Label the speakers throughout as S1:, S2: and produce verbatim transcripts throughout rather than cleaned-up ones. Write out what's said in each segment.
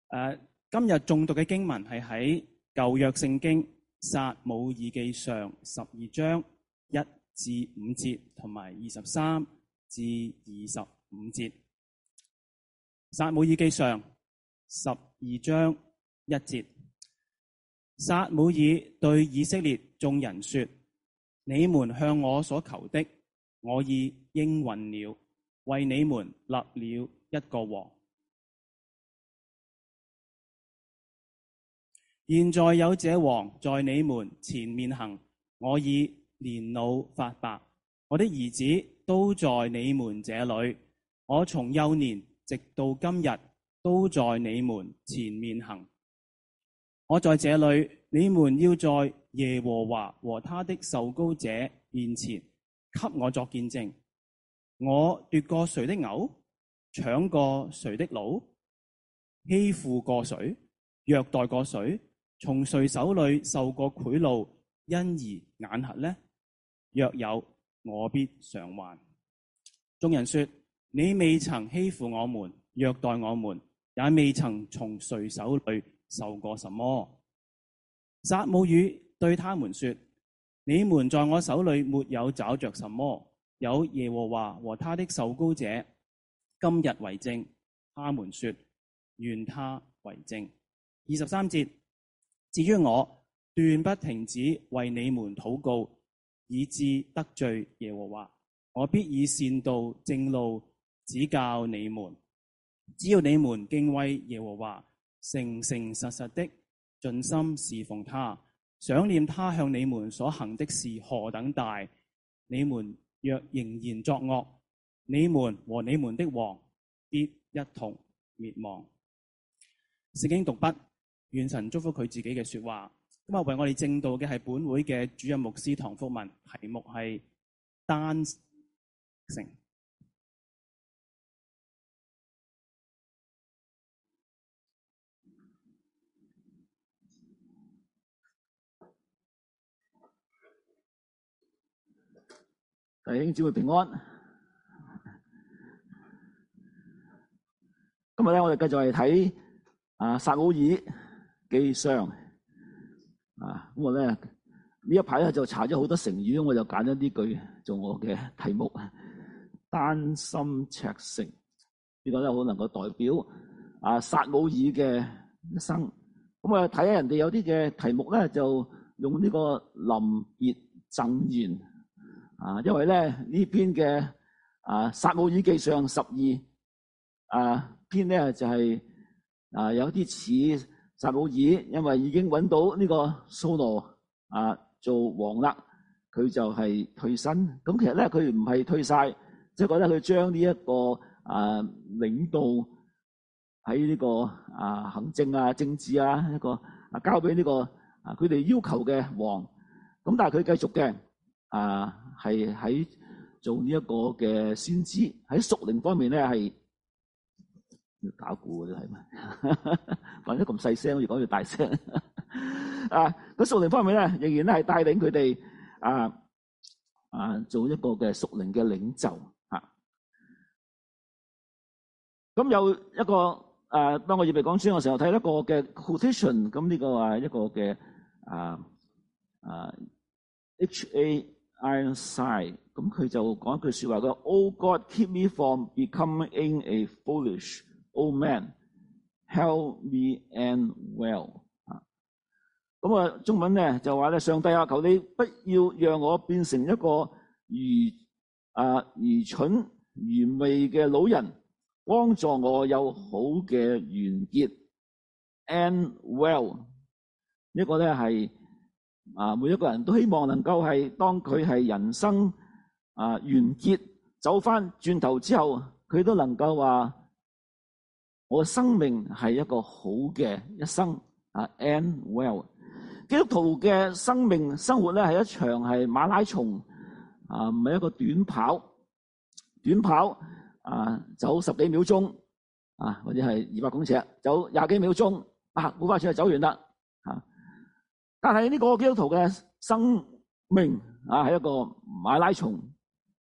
S1: 誒，今日誦讀嘅經文係喺舊約聖經撒母耳記上十二章一至五節，同埋二十三至二十五節。撒母耳記上十二章一節，撒母耳對以色列眾人說：你們向我所求的，我已應允了，為你們立了一個王。現在有這王在你們前面行，我已年老發白，我的兒子都在你們這裏，我從幼年直到今日都在你們前面行。我在這裏，你們要在耶和華和他的受膏者面前給我作見證。我奪過誰的牛，搶過誰的驢，欺負過誰，虐待過誰，從誰手裏受過賄賂，因而眼瞎呢？若有，我必償還。眾人說：你未曾欺負我們，虐待我們，也未曾從誰手裏受過什麼。撒母耳對他們說：你們在我手裏沒有找着什麼，有耶和華和他的受膏者今日為證。他們說：願他為證。二十三節，至於我，斷不停止為你們禱告，以致得罪耶和華。我必以善道正路指教你們。只要你們敬畏耶和華，誠誠實實的盡心侍奉他，想念他向你們所行的事何等大，你們若仍然作惡，你們和你們的王必一同滅亡。聖經讀畢，願神祝福佢自己嘅說話。今日為我哋證道嘅係本會嘅主任牧師唐福文，題目係單成。
S2: 弟兄姊妹平安。今日咧，我哋繼續嚟睇啊撒母耳記上啊。咁我咧呢一排咧就查咗好多成語，我就揀咗呢句做我嘅題目：丹心赤誠。呢個咧好能夠代表啊撒母耳嘅一生。咁我睇下人哋有啲嘅題目咧，就用呢個臨別贈言。啊，因為咧呢篇嘅啊撒母耳記上十二啊篇咧就係、是、啊有啲似撒母耳，因為已經揾到呢個掃羅啊做王啦，佢就係退身。咁其實咧佢唔係退晒，即係覺得佢將呢一個啊領導喺呢個啊行政啊政治啊一個啊交俾呢個啊佢哋要求嘅王。咁但係佢繼續嘅啊。係喺做呢一個嘅先知，喺屬靈方面咧係要打鼓嘅，係咪？反正咁細聲，越講越大聲。啊，咁屬靈方面咧，仍然咧係帶領佢哋啊啊做一個嘅屬靈嘅領袖啊。咁有一個誒、啊，當我預備講書嘅時候睇一個嘅 quotation， 咁呢個係一個嘅啊啊 H A Ironside， 咁佢就講一句說話，佢話 ：Oh God, keep me from becoming a foolish old man. Help me and well。啊，咁啊，中文咧就話咧，上帝啊，求你不要讓我變成一個愚啊愚蠢愚昧嘅老人，幫助我有好嘅完結 and well。呢個咧係。啊！每一個人都希望能夠係當佢係人生啊完結走翻轉頭之後，佢都能夠話我嘅生命係一個好嘅一生啊 end well。基督徒嘅生命生活咧係一場係馬拉松啊，唔係一個短跑。短跑啊，走十幾秒鐘啊，或者係二百公尺走廿幾秒鐘啊，好快脆就走完啦啊！但係呢個基督徒嘅生命啊，係一個馬拉松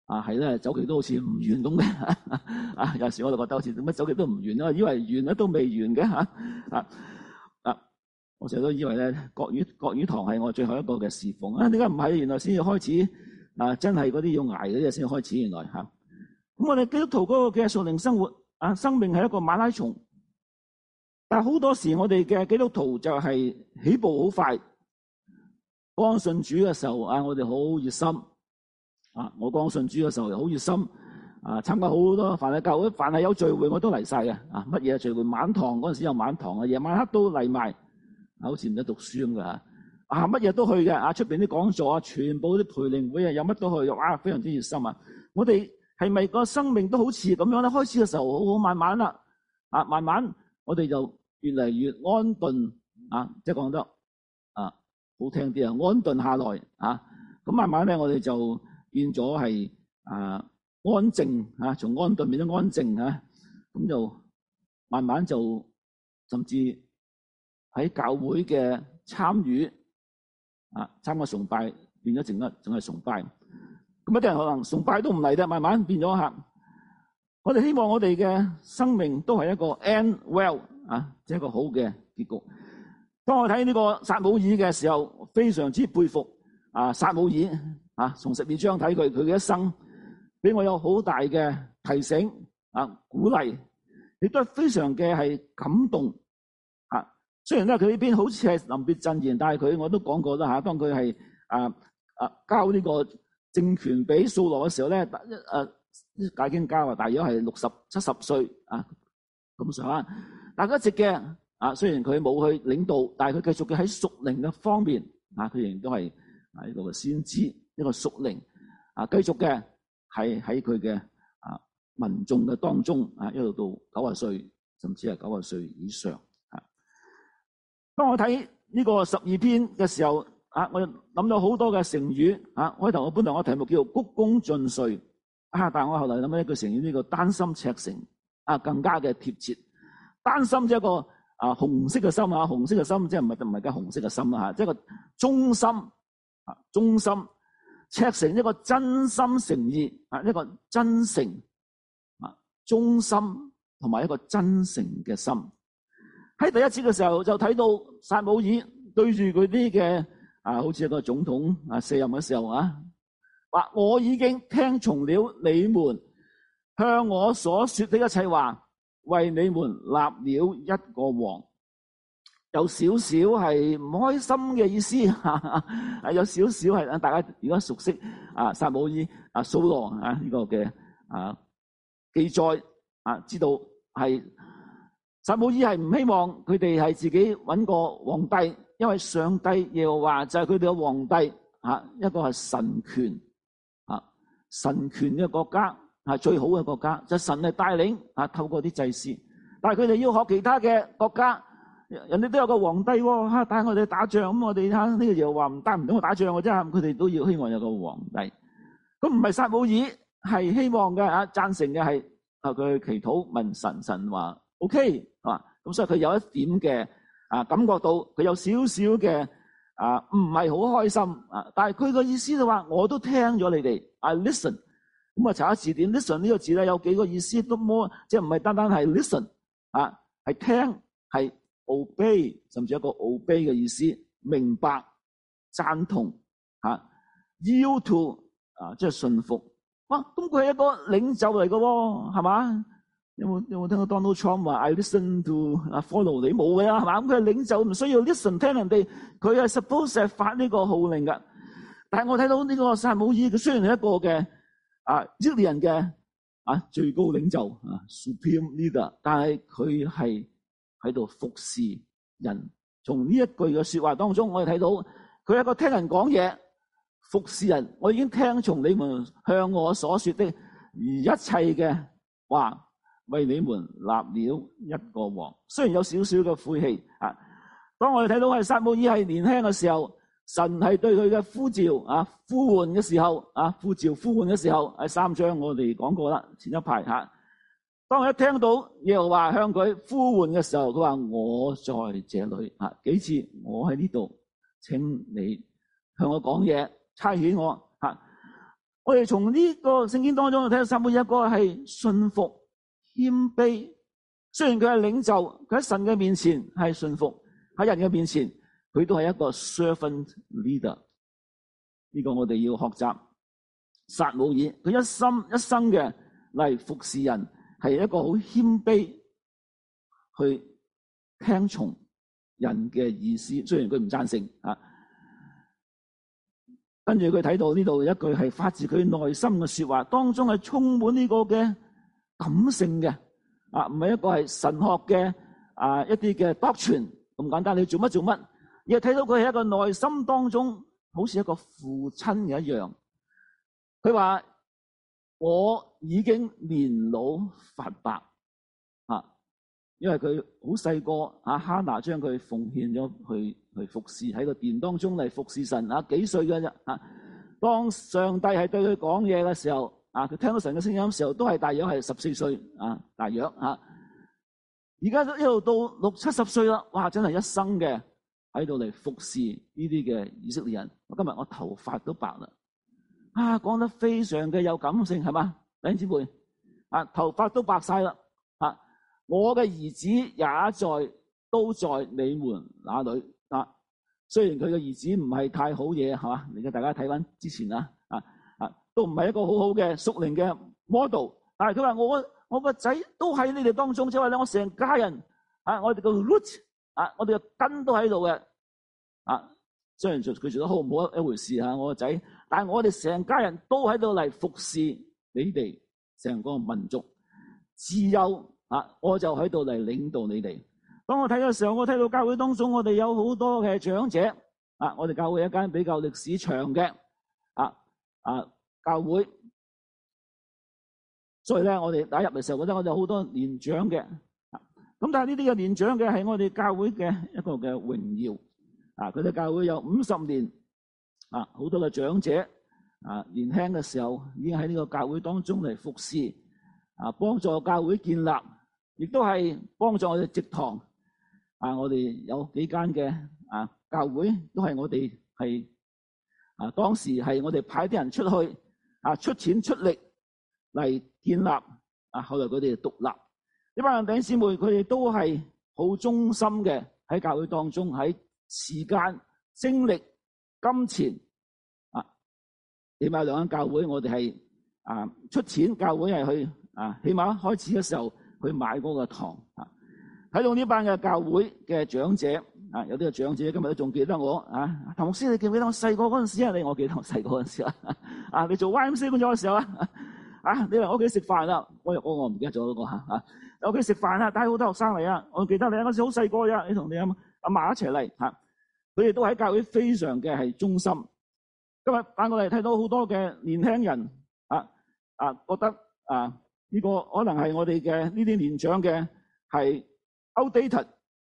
S2: 啊係咧走極都好似唔完咁嘅啊，有時我就覺得好似點解走極都唔完啦，以為完咧都未完嘅嚇啊啊！我成日都以為咧國語國語堂係我最後一個嘅侍奉啊，點解唔係？原來先至開始啊，真係嗰啲要捱嗰啲先開始原來嚇。咁我哋基督徒嗰個嘅屬靈生活啊，生命係一個馬拉松，但係好多時我哋嘅基督徒就係起步好快。剛信主嘅時候啊，我哋好熱心啊！我剛信主嘅時候好熱心啊，參加好多凡係教會，凡係有聚會我都嚟晒嘅啊！乜嘢聚會？晚堂嗰陣時有晚堂啊，夜晚黑都嚟埋，好似唔使讀書咁嘅嚇啊！乜嘢都去嘅啊！出邊啲講座啊，全部啲培靈會啊，有乜都去，哇！非常之熱心啊！我哋係咪個生命都好似咁樣咧？開始嘅時候好好慢慢啦，啊，慢慢我哋就越嚟越安頓啊，即係講得啊好聽啲啊，安頓下來啊，咁慢慢咧我哋就變咗係啊安靜啊，從安頓變咗安靜啊，咁就慢慢就甚至喺教會嘅參與啊，參加崇拜變咗淨一淨係崇拜。咁一啲人可能崇拜都唔嚟嘅，慢慢變咗嚇。我哋希望我哋嘅生命都係一個 end well 啊，即係一個好嘅結局。當我睇呢個撒母耳嘅時候，非常之佩服啊撒母耳啊，從十二章睇佢佢嘅一生，俾我有好大嘅提醒啊鼓勵，亦都係非常嘅係感動啊。雖然咧佢呢邊好似係臨別贈言，但係佢我都講過啦嚇，當佢係啊啊交呢個政權俾掃羅嘅時候咧，誒解經家話大約係六十七十歲啊咁上下，大家直嘅啊，雖然佢冇去領導，但係佢繼續嘅喺屬靈嘅方面啊，佢仍然都係喺度嘅先知一個屬靈啊，繼續嘅係喺佢嘅啊民眾嘅當中啊，一路到九十歲，甚至係九十歲以上啊。當我睇呢個十二篇嘅時候，啊！我諗到好多嘅成語啊！開頭我本來我題目叫做鞠躬盡瘁啊，但係我後來諗到一句成語，呢個丹心赤誠啊，更加嘅貼切。丹心即係一個啊紅色嘅心啊，紅色嘅心即係唔係唔係嘅紅色嘅心啦吓，即係個忠心啊，忠心赤誠一個真心誠意啊，一個真誠啊，忠心同埋一個真誠嘅心。喺第一節嘅時候就睇到撒母耳對住佢啲嘅。啊，好似一個總統啊卸任嘅時候啊，話我已經聽從了你們向我所說的一切話，為你們立了一個王。有少少係唔開心嘅意思，哈哈有少少係大家如果熟悉啊撒母耳啊掃羅啊呢個嘅啊記載啊，知道係撒母耳係唔希望佢哋係自己揾個皇帝。因為上帝耶和華就係佢哋嘅皇帝啊，一個係神權啊，神權嘅國家係最好嘅國家，就係神係帶領啊，透過啲祭司。但係佢哋要學其他嘅國家，人哋都有個皇帝喎，吓帶我哋打仗，咁我哋吓呢個耶和華唔帶唔到我打仗嘅啫，佢哋都要希望有個皇帝。咁唔係撒母耳係希望嘅啊，贊成嘅係啊佢祈禱問神，神話 OK 啊，咁所以佢有一點嘅。啊，感覺到佢有少少嘅啊，唔係好開心啊，但係佢個意思就話，我都聽咗你哋，I listen。咁啊，查下字典 ，listen 呢個字咧有幾個意思都冇，即係唔係單單係 listen 啊，係聽，係 obey，甚至一個 obey 嘅意思，明白、贊同啊 ，yield to 啊，即係信服。哇，咁佢係一個領袖嚟嘅喎，係嘛？有冇有冇聽到 Donald Trump 話 I listen to 啊 follow 你冇嘅啦，係嘛？咁佢係領袖，唔需要 listen 聽人哋，佢係 suppose 係發呢個號令嘅。但係我睇到呢個撒母耳，佢雖然係一個嘅啊以色列人嘅啊最高領袖啊 supreme leader，但係佢係喺度服侍人。從呢一句嘅說話當中，我哋睇到佢係一個聽人講嘢，服侍人。我已經聽從你們向我所說的而一切嘅話。為你們立了一個王，雖然有少少嘅晦氣啊。當我哋睇到係撒母耳係年輕嘅時候，神係對佢嘅呼召啊呼喚嘅時候啊呼召呼喚嘅時候，喺三章我哋講過啦，前一排吓。當我一聽到耶和華向佢呼喚嘅時候，佢話我在這裏啊，幾次我喺呢度，請你向我講嘢，差遣我吓。 我哋從呢個聖經當中睇到撒母耳一個係信服謙卑，雖然佢係領袖，佢喺神嘅面前係信服，喺人嘅面前佢都係一個 servant leader。呢個我哋要學習撒母耳，佢一心一生嘅嚟服侍人，係一個好謙卑去聽從人嘅意思，雖然佢唔贊成啊。跟住佢睇到呢度一句係發自佢內心嘅說話，當中係充滿呢個嘅感性嘅啊，唔係一個係神學嘅啊一啲嘅 doctrine 咁簡單，你做乜做乜，而係睇到佢係一個內心當中好似一個父親嘅一樣。佢話我已經年老髮白啊，因為佢好細個啊，哈拿將佢奉獻咗去去服侍喺個殿當中嚟服侍神啊，幾歲嘅啫啊？當上帝係對佢講嘢嘅時候啊，佢聽到神嘅聲音嘅時候，都係大約係十四歲啊，大約啊。而家一路到六七十歲啦，哇！真係一生嘅喺度嚟服侍呢啲嘅以色列人。我今日我頭髮都白啦，啊，講得非常嘅有感性，係嘛，弟兄姊妹啊，頭髮都白晒啦啊！我嘅兒子也在，都在你們那裏啊。雖然佢嘅兒子唔係太好嘢，係嘛？而家大家睇翻之前啊，啊啊，都唔係一個好好嘅屬靈嘅 model。但係佢話我我個仔都喺你哋當中，即係話咧，我成家人啊，我哋個 root 啊，我哋嘅根都喺度嘅啊。雖然做佢做得好唔好一回事吓，我個仔，但係我哋成家人都喺度嚟服侍你哋成個民族，自幼啊，我就喺度嚟領導你哋。當我睇嘅時候，我睇到教會當中，我哋有好多嘅長者啊，我哋教會一間比較歷史長嘅啊啊教會，所以咧，我哋打入嘅時候，覺得我哋有好多年長嘅，咁但係呢啲嘅年長嘅係我哋教會嘅一個嘅榮耀啊！佢哋教會有五十年啊，好多嘅長者啊，年輕嘅時候已經喺呢個教會當中嚟服侍啊，幫助教會建立，亦都係幫助我哋植堂啊！我哋有幾間嘅啊教會都係我哋係啊，當時係我哋派啲人出去啊，出錢出力嚟建立啊，後來佢哋獨立，呢班人弟兄姊妹，佢哋都係好忠心嘅喺教會當中，喺時間、精力、金錢啊，起碼兩間教會，我哋係啊出錢，教會係去啊，起碼開始嘅時候去買嗰個堂啊。睇到呢班嘅教會嘅長者啊，有啲嘅長者今日都仲記得我啊，譚牧師，你記唔記得我細個嗰陣時啊？你我記得我細個嗰陣時啊，啊，你做 Y M C A 工作嘅時候啊。啊！你嚟我屋企食飯啦，我我我唔記得咗嗰個嚇啊！喺屋企食飯啊，帶好多學生嚟啊！我記得你嗰時好細個啫，你同你阿阿嫲一齊嚟嚇，佢哋都喺教會非常嘅係忠心。今日帶我哋睇到好多嘅年輕人啊啊，覺得啊呢個可能係我哋嘅呢啲年長嘅係 outdated。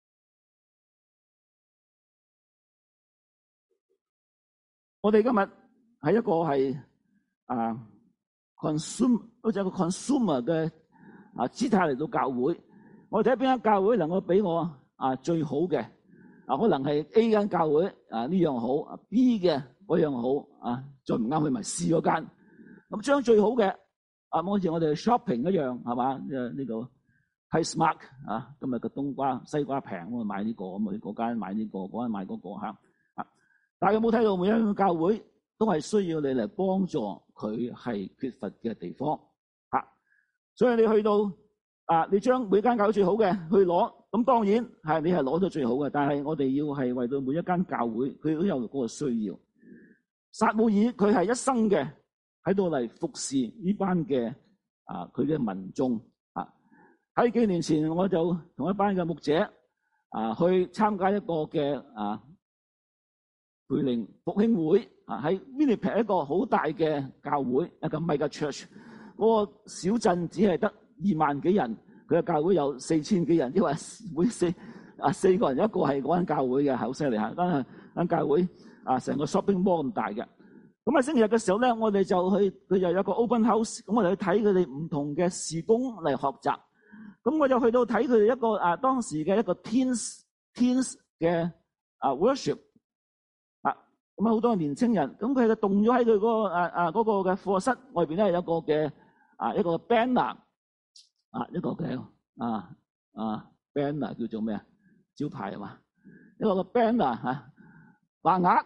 S2: 我哋今日係一個係啊。consume 好似一個 consumer 嘅啊姿態嚟到教會，我哋睇邊間教會能夠俾我啊最好嘅啊，可能係 A 間教會啊呢樣好，啊 B 嘅嗰樣好啊，再唔啱去咪 C 嗰間，咁將最好嘅啊，好似我哋 shopping 一樣係嘛？誒呢個 PriceSmart 啊，今日個冬瓜西瓜平，我買呢個，咁去嗰間買呢個，嗰間買嗰個嚇啊！但係有冇睇到每一間教會都係需要你嚟幫助佢係缺乏嘅地方嚇，所以你去到啊，你將每間教會最好嘅去攞，咁當然係你係攞到最好嘅，但係我哋要係為到每一間教會，佢都有嗰個需要。撒母耳佢係一生嘅喺度嚟服侍呢班嘅啊佢嘅民眾啊。喺幾年前我就同一班嘅牧者啊去參加一個嘅啊培靈復興會。喺 Winnipeg 一個好大嘅教會，一個 mega church， 嗰個小鎮只係得二萬幾人，佢嘅教會有四千幾人，因為每四啊四個人一個係嗰間教會嘅，好犀利嚇！間係間教會啊，成個 shopping mall 咁大嘅。咁喺星期日嘅時候咧，我哋就去，佢就有一個 open house，咁我哋去睇佢哋唔同嘅事工嚟學習。咁我就去到睇佢哋一個啊當時嘅一個 teens teens 嘅啊 worship。 咁啊好多年青人，咁佢就動咗喺佢嗰個啊啊嗰個嘅課室外邊咧，有一個嘅啊一個 banner 啊一個嘅啊啊 banner 叫做咩啊？招牌係嘛？一個嘅 banner 嚇橫額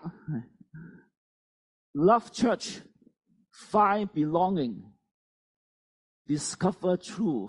S2: Love Church Find Belonging Discover Truth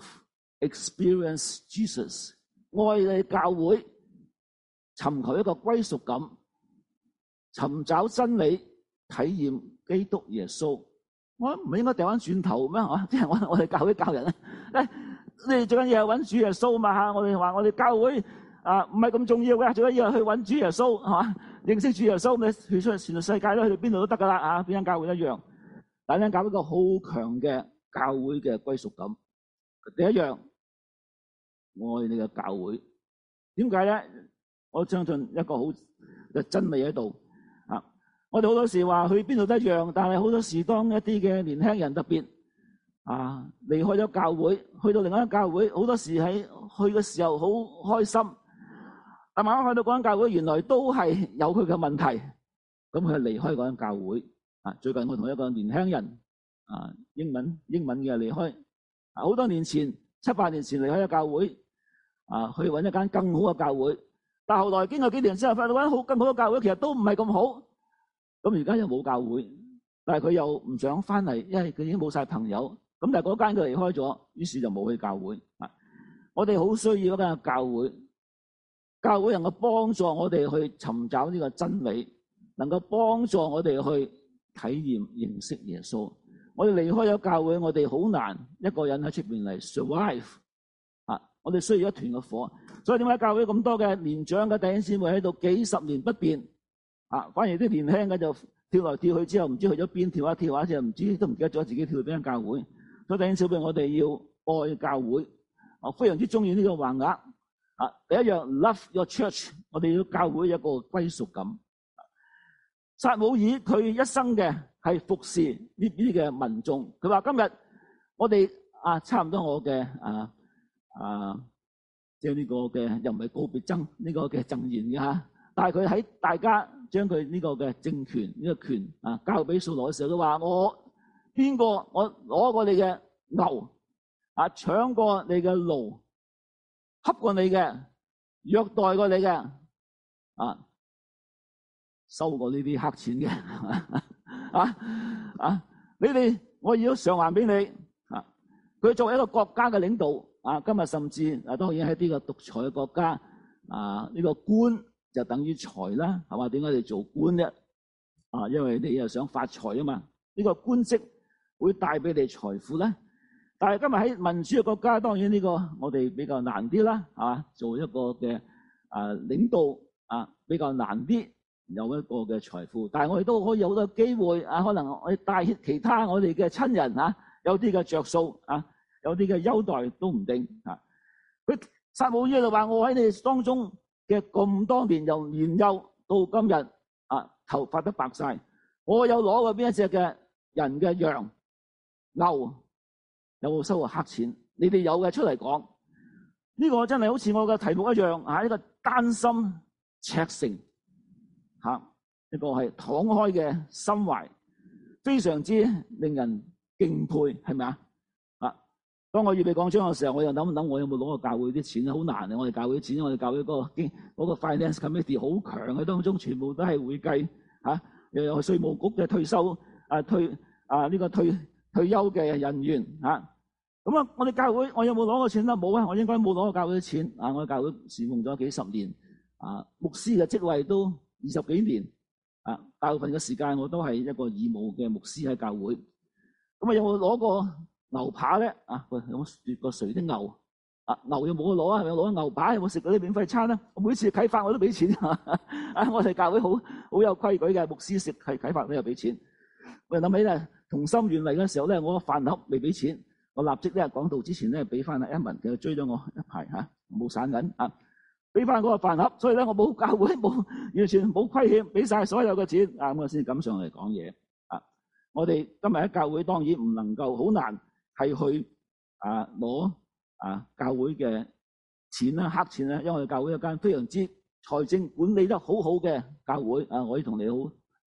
S2: Experience Jesus 愛你教會，尋求一個歸屬感，尋找真理，體驗基督耶穌。我唔係應該掉翻轉頭咩？即係我我哋教會教人咧，誒你哋最緊要係揾主耶穌嘛嚇！我哋話我哋教會啊唔係咁重要嘅，最緊要係去揾主耶穌係嘛？認識主耶穌，你去出去全世界咧，去到邊度都得噶啦啊！邊間教會一樣，但係間教會一個好強嘅教會嘅歸屬感。第一樣，愛你嘅教會。點解咧？我相信一個好嘅真理喺度啊！我哋好多時話去邊度都一樣，但係好多時當一啲嘅年輕人特別啊離開咗教會，去到另一間教會，好多時喺去嘅時候好開心，但慢慢去到嗰間教會，原來都係有佢嘅問題，咁佢離開嗰間教會啊！最近我同一個年輕人啊英文英文嘅離開，啊好多年前七八年前離開咗教會啊，去揾一間更好嘅教會。但後來經過幾年之後，發覺揾好更好嘅教會，其實都唔係咁好。咁而家又冇教會，但係佢又唔想翻嚟，因為佢已經冇晒朋友。咁但係嗰間佢離開咗，於是就冇去教會。啊，我哋好需要嗰間教會，教會能夠幫助我哋去尋找呢個真理，能夠幫助我哋去體驗認識耶穌。我哋離開咗教會，我哋好難一個人喺出邊嚟 survive。啊，我哋需要一團嘅火。所以點解教會咁多嘅年長嘅弟兄姊妹喺度幾十年不變啊？反而啲年輕嘅就跳來跳去之後，唔知去咗邊，跳下跳下就唔知都唔記得咗自己跳去邊間教會。所以弟兄姊妹，我哋要愛教會。我非常之中意呢個橫額啊！第一樣 Love your church， 我哋要教會有一個歸屬感。撒母耳佢一生嘅係服侍呢啲嘅民眾。佢話今日我哋啊，差唔多我嘅啊啊。即係呢個嘅又唔係告別爭呢個嘅贈言嘅嚇，但係佢喺大家將佢呢個嘅政權呢、呢個權啊交俾掃羅嘅時候，佢話我邊個我攞過你嘅牛啊，搶過你嘅驢，恰過你嘅，虐待過你嘅啊，收過呢啲黑錢嘅啊啊！你哋我要償還俾你啊！佢作為一個國家嘅領導。啊！今日甚至啊，當然喺呢個獨裁嘅國家啊，呢、這個官就等於財啦，係嘛？點解你做官啫？啊，因為你又想發財啊嘛。呢、這個官職會帶俾你財富咧。但係今日喺民主嘅國家，當然呢個我哋比較難啲啦，係嘛？做一個嘅啊領導啊比較難啲，有一個嘅財富。但係我哋都可以有好多機會啊，可能我哋帶其他我哋嘅親人啊，有啲嘅着數啊。有啲嘅優待都唔定啊！佢撒母耳就話：我喺你哋當中嘅咁多年，由年幼到今日啊，頭髮都白晒。我有攞過邊一隻嘅人嘅羊牛，有冇收過黑錢？你哋有嘅出嚟講。呢、這個真係好似我嘅題目一樣啊！一個單心赤誠嚇，一個係敞開嘅心懷，非常之令人敬佩，係咪啊？當我預備講章嘅時候，我又諗一諗，我有冇攞過教會啲錢？好難啊！我哋教會啲錢，我哋教會嗰、嗰個經、嗰個 finance committee 好強嘅，當中全部都係會計嚇，又有稅務局嘅退休啊退啊呢、呢個退退休嘅人員嚇。咁啊，我哋教會我有冇攞過錢咧？冇啊！我應該冇攞過教會啲錢啊！我教會侍奉咗幾十年啊，牧師嘅職位都二十幾年啊，大部分嘅時間我都係一個義務嘅牧師喺教會。咁啊，有冇攞過牛扒咧？啊，有冇奪過誰啲牛？啊，牛有冇攞啊？有攞牛扒？有冇食嗰啲免費餐咧？我每次啟發我都俾錢啊！我哋教會好好有規矩嘅，牧師食係啟發都有俾錢。我又諗起咧，同心圓嚟嘅時候咧，我個飯盒未俾錢，我立即咧講道之前咧俾翻阿 Evan，佢追咗我一排嚇，冇散銀啊，俾翻嗰個飯盒。所以咧，我冇教會冇完全冇虧欠，俾晒所有嘅錢啊，咁我先敢上嚟講嘢。我哋今日喺教會當然唔能夠好難係去啊攞啊教會嘅錢啦、黑錢啦，因為我哋教會有間非常之財政管理得好好嘅教會啊，我可以同你好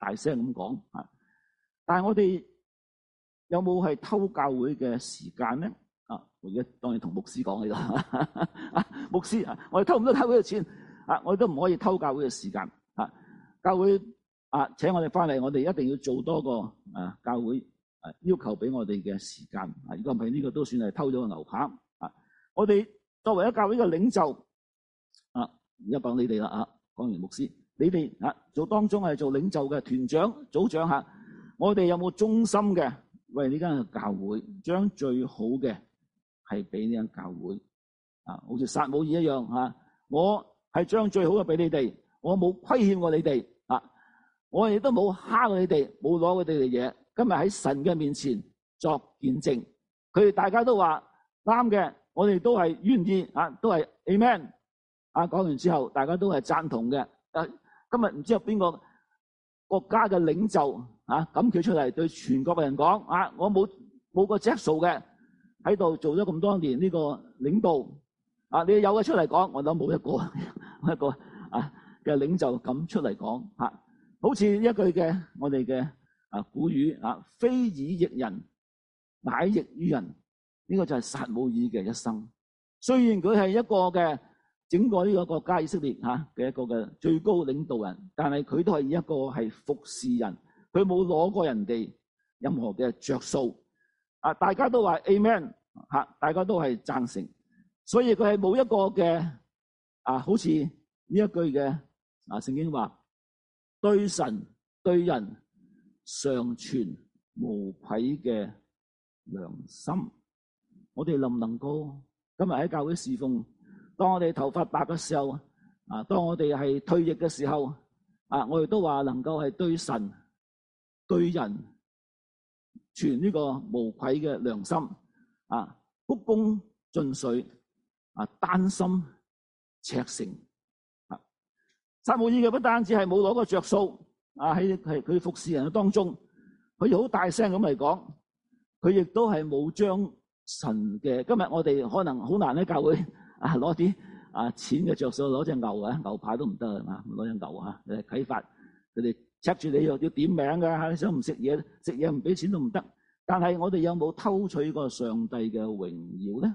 S2: 大聲咁講啊！但係我哋有冇係偷教會嘅時間咧？啊，我而家當然同牧師講嚟啦。牧師啊，我哋偷唔到教會嘅錢啊，我哋都唔可以偷教會嘅時間啊！教會啊，請我哋翻嚟，我哋一定要做多個啊教會啊要求俾我哋嘅時間啊！如果唔係呢個都算係偷咗個牛扒啊！我哋作為一教會嘅領袖啊，而家講你哋啦啊，講完牧師，你哋啊做當中係做領袖嘅團長、組長嚇。我哋有冇忠心嘅為呢間教會將最好嘅係俾呢間教會啊？好似撒母耳一樣嚇，我係將最好嘅俾你哋，我冇虧欠過你哋啊，我亦都冇蝦過你哋，冇攞佢哋嘅嘢。今日喺神嘅面前作見證，佢哋大家都話啱嘅，我哋都係願意啊，都係 Amen 啊。講完之後，大家都係贊同嘅。啊，今日唔知有邊個國家嘅領袖啊，咁企出嚟對全國嘅人講啊，我冇冇個質素嘅喺度做咗咁多年呢個領導啊，你有嘅出嚟講，我諗冇一個一個啊嘅領袖咁出嚟講啊，好似一句嘅我哋嘅啊古語啊，非以役人，乃役於人，呢個就係撒母耳嘅一生。雖然佢係一個嘅整個呢個國家以色列吓嘅一個嘅最高領導人，但係佢都係一個係服侍人，佢冇攞過人哋任何嘅着數啊！大家都話 Amen 吓，大家都係贊成，所以佢係冇一個嘅啊，好似呢一句嘅啊聖經話，對神對人常存無愧嘅良心。我哋能唔能夠今日喺教會侍奉？當我哋頭髮白嘅時候，啊，當我哋係退役嘅時候，啊，我哋都話能夠係對神、對人存呢個無愧嘅良心，啊，鞠躬盡瘁，啊，丹心赤誠。啊，撒母耳嘅不單止係冇攞個着數，啊，喺係佢服侍人嘅當中，佢好大聲咁嚟講，佢亦都係冇將神嘅。今日我哋可能好難喺教會。啊！攞啲啊錢嘅着數，攞隻牛啊，牛排都唔得啊！攞隻牛啊，誒啟發佢哋 check 住你又要點名㗎嚇，你想唔食嘢，食嘢唔俾錢都唔得。但係我哋有冇偷取過上帝嘅榮耀咧？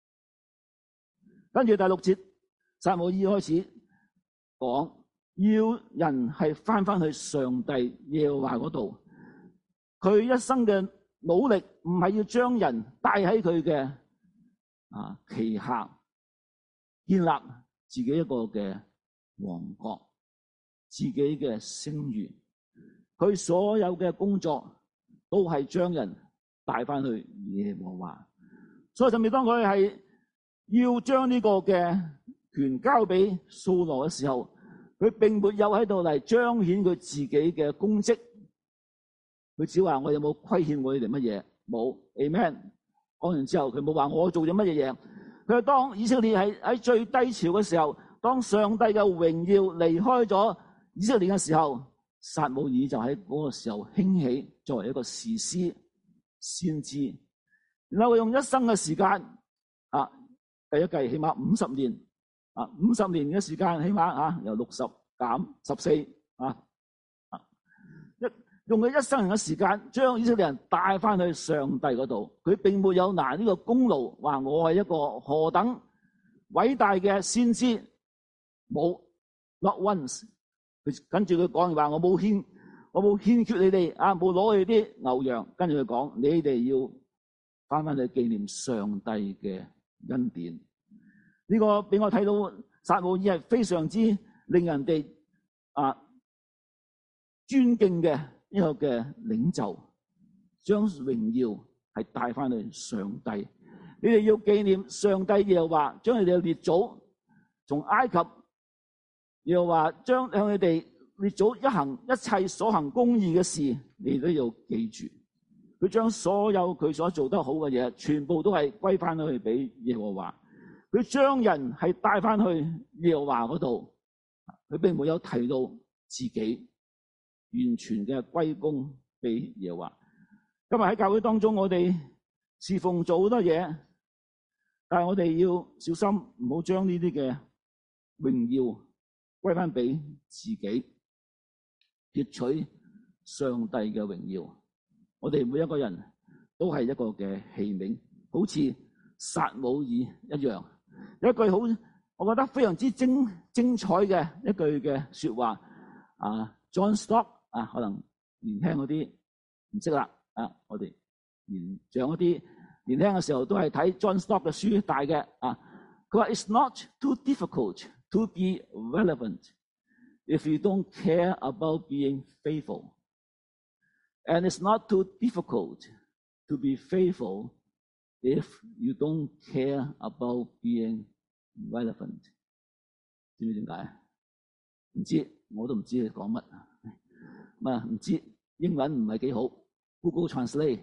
S2: 跟住第六節，撒母耳開始講，要人係翻翻去上帝耶和華嗰度，佢一生嘅努力唔係要將人帶喺佢嘅啊旗下。建立自己一個嘅王國，自己嘅聲譽，佢所有嘅工作都係將人帶翻去耶和華。所以甚至當佢係要將呢個嘅權交俾掃羅嘅時候，佢並沒有喺度嚟彰顯佢自己嘅功績，佢只話我有冇虧欠過你哋乜嘢？冇 Amen。講完之後，佢冇話我做咗乜嘢嘢。佢當以色列係喺最低潮嘅時候，當上帝嘅榮耀離開咗以色列嘅時候，撒母耳就喺嗰個時候興起，作為一個士師先知。然後佢用一生嘅時間啊，計一計起碼五十年啊，五十年嘅時間起碼啊，由六十減十四啊啊一。用佢一生人嘅時間，將以色列人帶翻去上帝嗰度。佢並沒有拿呢個功勞，話我係一個何等偉大嘅先知。冇 not once。佢跟住佢講話，我冇欠，我冇欠缺你哋啊，冇攞佢啲牛羊。跟住佢講，你哋要翻翻去紀念上帝嘅恩典。呢、這個俾我睇到撒母耳係非常之令人哋啊尊敬嘅。呢個嘅領袖將榮耀係帶翻去上帝，你哋要紀念上帝耶和華，將你哋嘅列祖從埃及耶和華將向你哋列祖一行一切所行公義嘅事，你哋都要記住。佢將所有佢所做得好嘅嘢，全部都係歸翻去俾耶和華。佢將人係帶翻去耶和華嗰度，佢並沒有提到自己。完全嘅歸功俾耶和華。今日喺教會當中，我哋侍奉做好多嘢，但係我哋要小心，唔好將呢啲嘅榮耀歸翻俾自己，奪取上帝嘅榮耀。我哋每一個人都係一個嘅器皿，好似撒母耳一樣。有一句好，我覺得非常之精精彩嘅一句嘅說話啊 ，John Stott 啊，可能年輕嗰啲唔識啦啊，我哋年長嗰啲年輕嘅時候都係睇 John Stott 嘅書大嘅啊。佢話 It's not too difficult to be relevant if you don't care about being faithful, and it's not too difficult to be faithful if you don't care about being relevant。 知唔知點解？唔知，我都唔知你講乜啊！唔知英文唔係幾好 ，Google Translate。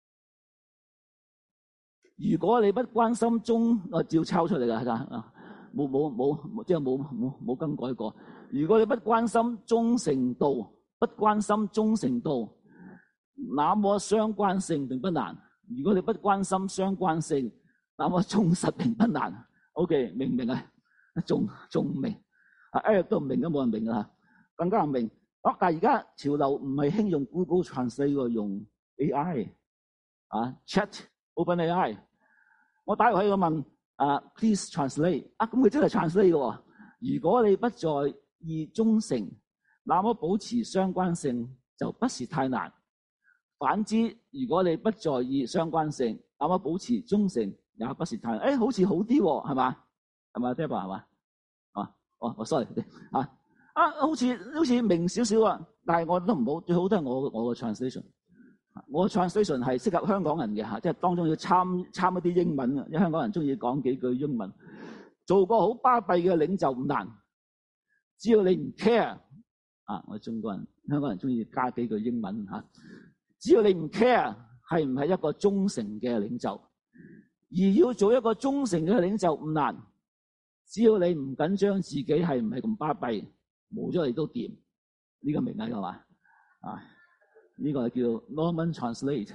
S2: 如果你不關心中，我照抄出嚟㗎，冇冇冇，即係冇冇冇更改過。如果你不關心忠誠度，不關心忠誠度，那麼相關性並不難。如果你不關心相關性，那麼忠實並不難。OK， 明唔明啊？仲仲唔明？啊 Eric 都唔明都冇人明㗎啦，更加唔明。啊！但係而家潮流唔係興用 Google Translate 喎，用 A I 啊 Chat OpenAI。我打入去我問啊 Please translate 啊，咁佢真係 translate 嘅喎。如果你不在意忠誠，那麼保持相關性就不是太難。反之，如果你不在意相關性，那麼保持忠誠也不是太難。誒，好似好啲喎，係嘛？係嘛 Deborah 係嘛？啊，哦，我 sorry 啊啊，好似好似明少少啊，但係我都唔好，最好都係我我嘅 translation。我 translation 係適合香港人嘅嚇，即係當中要參參一啲英文嘅，因為香港人中意講幾句英文。做個好巴閉嘅領袖唔難，只要你唔 care 啊！我中國人、香港人中意加幾句英文嚇，只要你唔 care 係唔係一個忠誠嘅領袖，而要做一個忠誠嘅領袖唔難，只要你唔緊張自己係唔係咁巴閉，冇咗你都掂。呢、這個明啊係嘛啊？呢、這個係叫 Norman Translate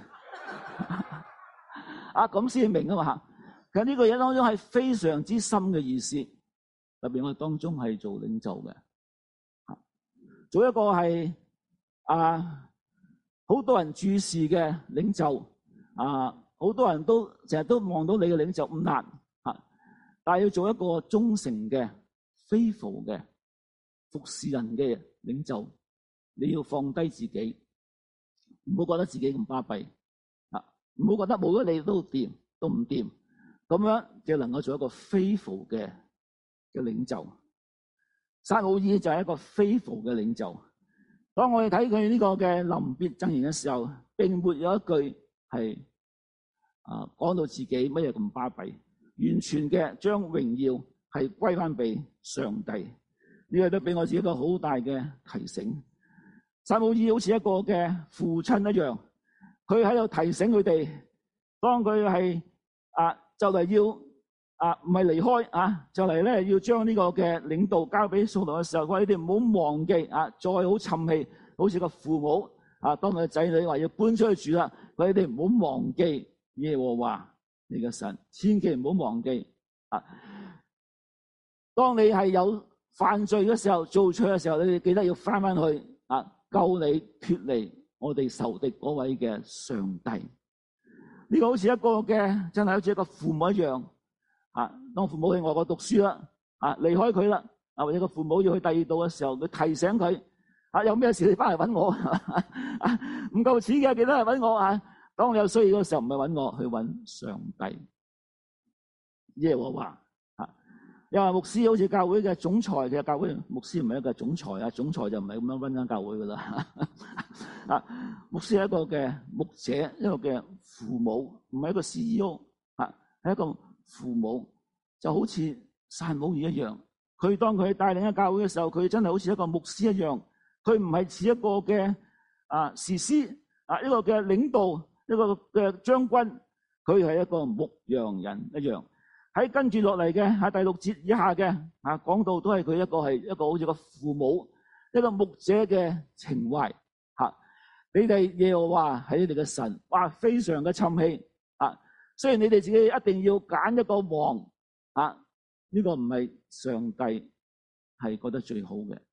S2: 啊，咁先明啊嘛嚇。其實呢個嘢當中係非常之深嘅意思，特別我哋當中係做領袖嘅，做一個係啊好多人注視嘅領袖啊，好多人都成日都望到你嘅領袖唔難嚇，但係要做一個忠誠嘅、faithful嘅服侍人嘅領袖，你要放低自己。唔好覺得自己咁巴閉啊！唔好覺得冇咗你都掂，都唔掂，咁樣就能夠做一個 faithful 嘅嘅領袖。撒母耳就係一個 faithful 嘅領袖。當我哋睇佢呢個嘅臨別贈言嘅時候，並沒有一句係啊講到自己乜嘢咁巴閉，完全嘅將榮耀係歸翻俾上帝。呢個都俾我自己一個好大嘅提醒。撒母耳好似一個嘅父親一樣，佢喺度提醒佢哋，當佢係啊就嚟要啊唔係離開啊，就嚟咧要將呢個嘅領導交俾掃羅嘅時候，佢話你哋唔好忘記啊，再好沉氣，好似個父母啊，當佢嘅仔女話要搬出去住啦，佢話你哋唔好忘記耶和華你嘅神，千祈唔好忘記啊。當你係有犯罪嘅時候，做錯嘅時候，你哋記得要翻翻去啊。救你脫離我哋仇敵嗰位嘅上帝，呢、這個好似一個嘅真係好似一個父母一樣啊！當父母去外國讀書啦，啊離開佢啦，啊或者個父母要去第二度嘅時候，佢提醒佢啊，有咩事你翻嚟揾我啊，唔夠錢嘅記得嚟揾我啊！當你有需要嘅時候，唔係揾我，去揾上帝耶和華。又話牧師好似教會嘅總裁嘅，教會牧師唔係一個總裁啊，總裁就唔係咁樣溫緊教會噶啦。啊，牧師係一個嘅牧者，一個嘅父母，唔係一個 C E O 啊，係一個父母，就好似撒母耳一樣。佢當佢帶領嘅教會嘅時候，佢真係好似一個牧師一樣。佢唔係似一個嘅啊士師啊，一個嘅領導，一個嘅將軍，佢係一個牧羊人一樣。喺跟住落嚟嘅喺第六節以下嘅啊，講到都係佢一個係一個好似個父母一個牧者嘅情懷吓。你哋耶和華係你哋嘅神，哇，非常嘅沉氣啊！雖然你哋自己一定要揀一個王啊，呢個唔係上帝係覺得最好嘅，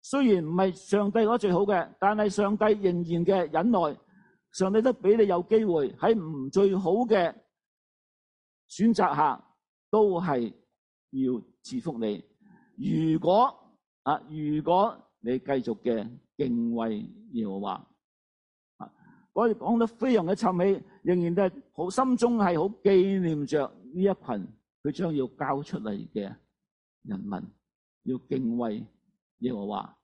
S2: 雖然唔係上帝嗰最好嘅，但係上帝仍然嘅忍耐，上帝都俾你有機會喺唔最好嘅選擇下，都係要賜福你。如果啊，如果你繼續嘅敬畏耶和華，啊，我哋講得非常嘅沉氣，仍然都係好心中係好紀念着呢一群佢將要交出嚟嘅人民，要敬畏耶和華，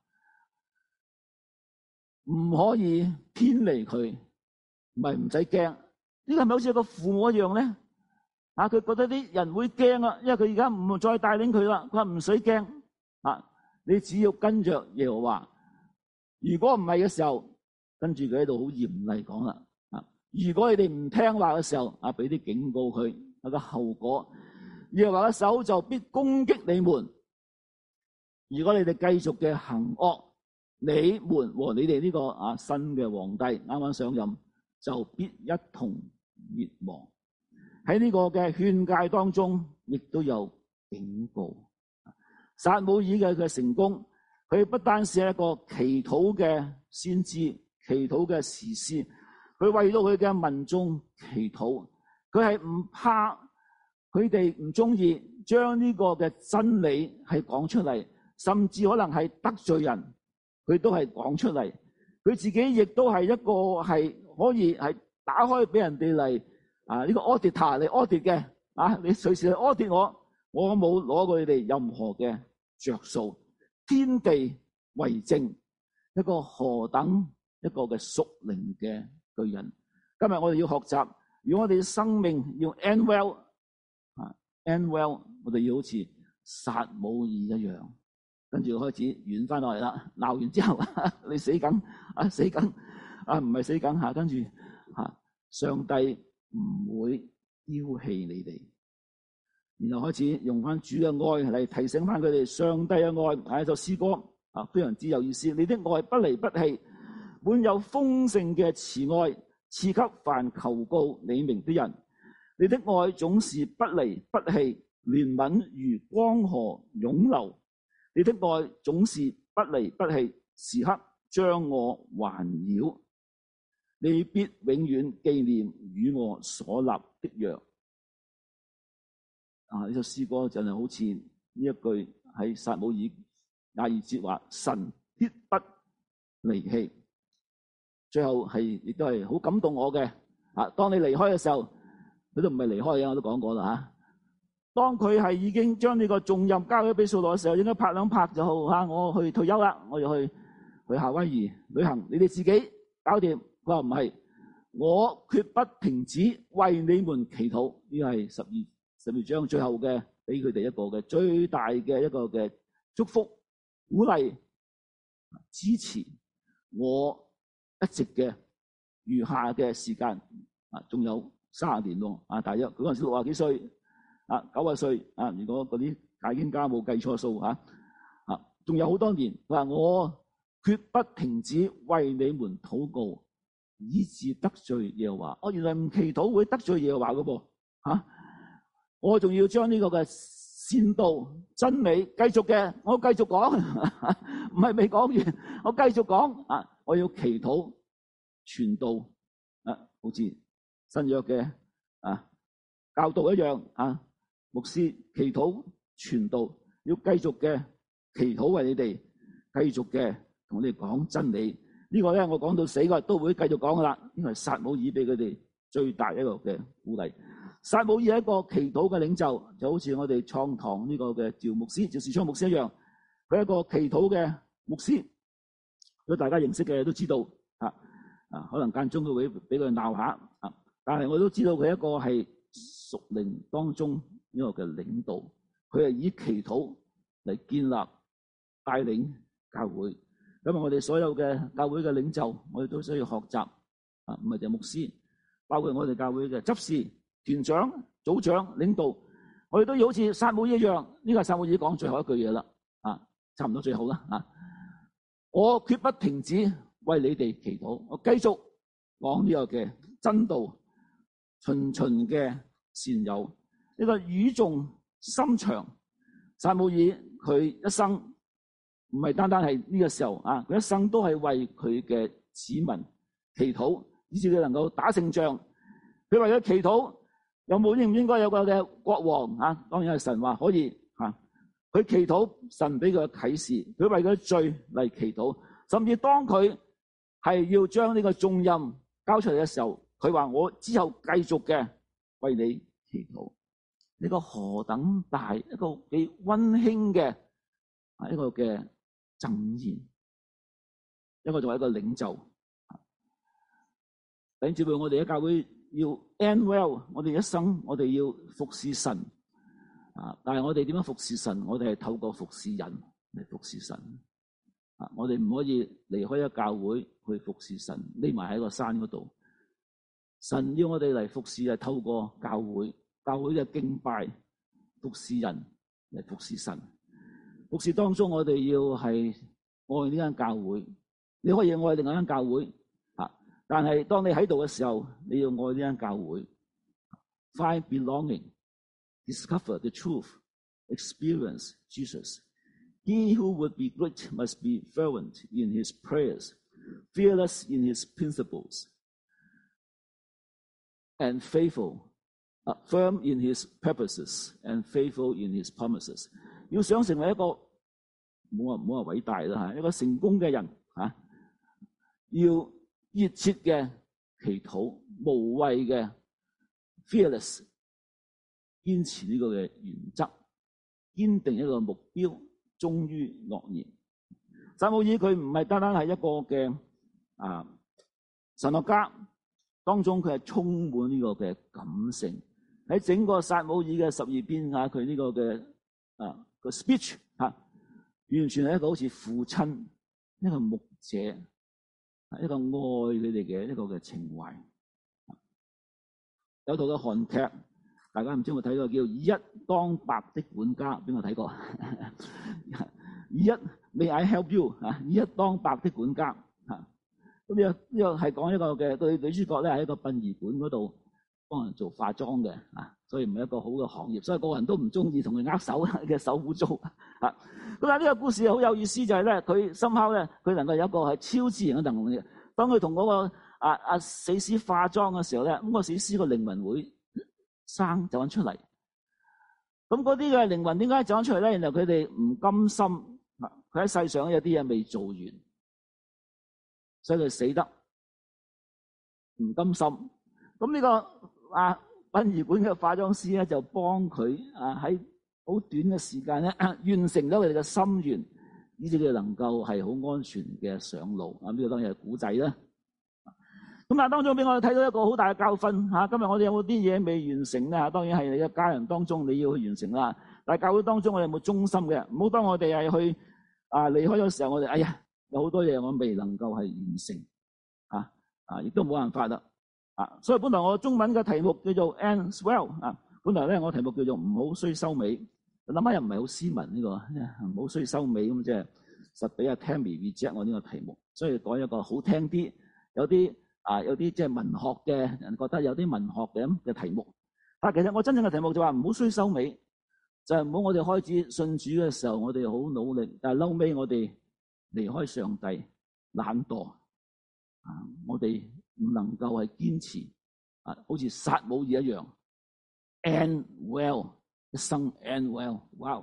S2: 唔可以偏離佢，唔係唔使驚。呢個係咪好似一個父母一樣咧？啊，佢覺得啲人會驚啊，因為佢而家唔再帶領佢啦。佢話唔使驚啊，你只要跟着耶和華。如果唔係嘅時候，跟住佢喺度好嚴厲講啦。啊，如果你哋唔聽話嘅時候，啊，俾啲警告佢，有個後果，耶和華嘅手就必攻擊你們。如果你哋繼續嘅行惡，你們和你哋呢個啊新嘅皇帝啱啱上任，就必一同滅亡。喺呢個嘅勸誡當中，亦都有警告。撒母耳嘅佢成功，佢不單是一個祈禱嘅先知，祈禱嘅士師，佢為到佢嘅民眾祈禱，佢係唔怕佢哋唔中意將呢個嘅真理係講出嚟，甚至可能係得罪人，佢都係講出嚟。佢自己亦都係一個係可以係打開俾人哋嚟啊呢個 auditor 嚟 audit 嘅啊，你隨時嚟 audit 我，我冇攞過你哋任何嘅着數。天地為證，一個何等一個嘅屬靈嘅巨人。今日我哋要學習，如果我哋嘅生命要 end well 啊 end well， 我哋要好似撒母耳一樣，跟住開始軟翻落嚟啦。鬧完之後，你死梗啊死梗啊，唔係死梗吓，跟住吓上帝唔會丟棄你哋，然後開始用翻主嘅愛嚟提醒翻佢哋上帝嘅愛。係一首詩歌啊，非常之有意思。你的愛不離不棄，滿有豐盛嘅慈愛，賜給凡求告你名的人。你的愛總是不離不棄，憐憫如江河湧流。你的愛總是不離不棄，時刻將我環繞。你必永遠紀念與我所立的約。啊！呢首詩歌就係好似呢一句喺撒母耳廿二節話：神必不離棄。最後係亦都係好感動我嘅。啊！當你離開嘅時候，佢都唔係離開嘅，我都講過啦嚇。當佢係已經將呢個重任交咗俾掃羅嘅時候，應該拍兩拍就好嚇，我去退休啦，我要去去夏威夷旅行，你哋自己搞掂。佢話唔係，我決不停止為你們祈禱。呢個係十二十二章最後嘅，俾佢哋一個嘅最大嘅一個嘅祝福、鼓勵、支持。我一直嘅餘下嘅時間啊，仲有三十年咯啊，大約佢嗰陣時六十幾歲啊，九十歲啊，如果嗰啲解經家冇計錯數嚇啊，仲有好多年。佢話我決不停止為你們禱告，以致得罪耶和華。我原來唔祈禱會得罪耶和華嘅噃嚇，我仲要將呢個嘅善道真理繼續嘅，我繼續講，唔係未講完，我繼續講啊！我要祈禱傳道啊，好似新約嘅啊教導一樣啊，牧師祈禱傳道，要繼續嘅祈禱為你哋，繼續嘅同你哋講真理。呢個咧，我講到死嗰日都會繼續講噶啦。呢個係撒母耳俾佢哋最大一個嘅鼓勵。撒母耳係一個祈禱嘅領袖，就好似我哋創堂呢個嘅趙牧師、趙士昌牧師一樣，佢係一個祈禱嘅牧師。如果大家認識嘅都知道啊啊，可能間中佢會俾佢鬧下啊，但係我都知道佢一個係屬靈當中呢個嘅領導，佢係以祈禱嚟建立帶領教會。咁啊，我哋所有嘅教會嘅領袖，我哋都需要學習啊，唔係就牧師，包括我哋教會嘅執事、團長、組長、領導，我哋都要好似撒母耳一樣。呢個係撒母耳講最後一句嘢啦，啊，差唔多最好啦啊！我決不停止為你哋祈禱，我繼續講呢個嘅真道，循循嘅善誘，呢個語重心長。撒母耳佢一生唔係單單係呢個時候啊，佢一生都係為佢嘅子民祈禱，以致佢能夠打勝仗。佢為咗祈禱，有冇應唔應該有個嘅國王啊？當然係神話可以啊。佢祈禱，神俾佢啟示，佢為佢罪嚟祈禱，甚至當佢係要將呢個重任交出嚟嘅時候，佢話我之後繼續嘅為你祈禱。呢個何等大一個幾溫馨嘅啊一個嘅贈言，一個作為一個領袖。弟兄姊妹，我哋喺教會要 end well， 我哋一生我哋要服侍神啊！但係我哋點樣服侍神？我哋係透過服侍人嚟服侍神啊！我哋唔可以離開一教會去服侍神，匿埋喺個山嗰度。神要我哋嚟服侍係透過教會。教會嘅敬拜，服侍人嚟服侍神。服侍當中，我哋要係愛呢間教會。你可以愛另外一間教會，但係當你喺度嘅時候，你要愛呢間教會。Find belonging, discover the truth, experience Jesus. He who would be great must be fervent in his prayers, fearless in his principles, and faithful.Uh, firm in his purposes and faithful in his promises。 要想成為一個冇話冇話偉大啦吓，一個成功嘅人吓、啊，要熱切嘅祈禱，無畏嘅 fearless， 堅持呢個嘅原則，堅定一個目標，忠於諾言。撒母耳佢唔係單單係一個嘅啊神學家，當中佢係充滿呢個嘅感性。喺整個撒母耳嘅十二篇啊，佢呢個嘅啊個 speech 嚇、啊，完全係一個好似父親、一個牧者、一個愛佢哋嘅一個嘅情懷。有套嘅韓劇，大家唔知有冇睇過，叫《一當百的管家》，邊個睇過？一 May I help you 啊？一當百的管家嚇，咁呢個呢個係講一個嘅對女主角咧，喺一個殯儀館嗰度幫人做化妝嘅啊，所以唔係一個好嘅行業，所以個人都唔中意同佢握手嘅，手污糟啊。咁但係呢個故事好有意思，就係咧佢深刻咧，佢能夠有一個係超自然嘅能力。當佢同嗰個啊啊死屍化妝嘅時候咧，咁、那個死屍個靈魂會生走翻出嚟。咁嗰啲嘅靈魂點解走翻出嚟咧？然後佢哋唔甘心，佢喺世上有啲嘢未做完，所以佢死得唔甘心。咁呢、這個啊殯儀館嘅化妝師咧，就幫佢啊喺好短嘅時間咧完成咗佢哋嘅心願，以至佢哋能夠係好安全嘅上路。啊，呢、這個當然係古仔啦。咁啊，當中俾我哋睇到一個好大嘅教訓嚇。今日我哋有冇啲嘢未完成咧？當然係你嘅家人當中你要去完成啦。但係教會當中我哋有冇忠心嘅？唔好當我哋係去啊離開咗時候，我哋哎呀有好多嘢我未能夠係完成啊啊，亦都冇辦法啦。啊，所以本來我中文嘅題目叫做 End Well 啊，本來咧我題目叫做唔好衰收尾。諗下又唔係好斯文呢、這個，唔好衰收尾咁，即係實俾阿 Tammy reject 我呢個題目，所以改一個好聽啲，有啲啊有啲即係文學嘅人覺得有啲文學嘅咁嘅題目。但係其實我真正嘅題目就話唔好衰收尾，就係唔好我哋開始信主嘅時候我哋好努力，但係嬲尾我哋離開上帝懶惰啊，我哋唔能夠係堅持啊，好似撒母耳一樣 end well， 一生 end well。 wow。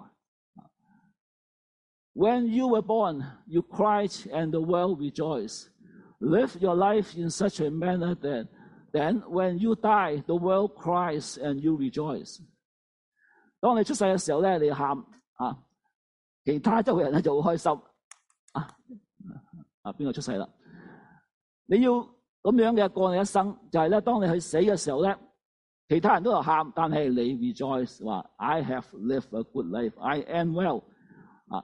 S2: When you were born, you cried and the world rejoiced. Live your life in such a manner that then when you die, the world cries and you rejoice。 當你出世嘅時候咧，你喊啊，其他周圍人咧就好開心啊。啊，邊個出世啦？你要咁樣嘅過你一生，就係、是、咧，當你去死嘅時候咧，其他人都有喊，但係你 rejoice 話 I have lived a good life, I am well。 啊，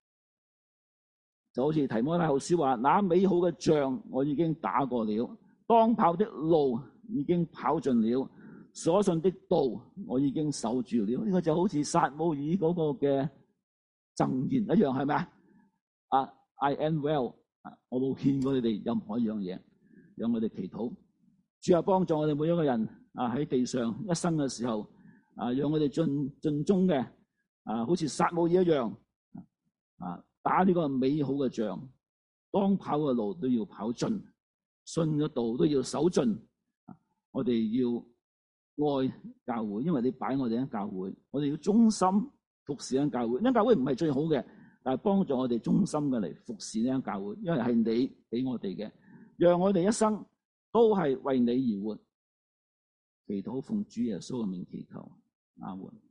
S2: 就好似提摩太後書話，那美好嘅仗我已經打過了，當跑的路已經跑盡了，所信的道我已經守住了。呢、這個就好似撒母耳嗰個嘅贈言一樣，係咪啊？啊 I am well。我冇欠過你哋任何一樣嘢，讓我哋祈禱，主啊，幫助我哋每一個人啊喺地上一生嘅時候啊，讓我哋盡盡忠嘅啊，好似撒母耳一樣啊， 打呢個美好嘅仗，當跑嘅路都要跑盡，信嘅道都要守盡。我哋要愛教會，因為你擺我哋喺教會，我哋要忠心服侍喺教會。呢間教會唔係最好嘅，但係幫助我哋忠心嘅嚟服侍呢間教會，因為係你俾我哋嘅，讓我哋一生都係為你而活。祈禱奉主耶穌嘅名祈求，阿門。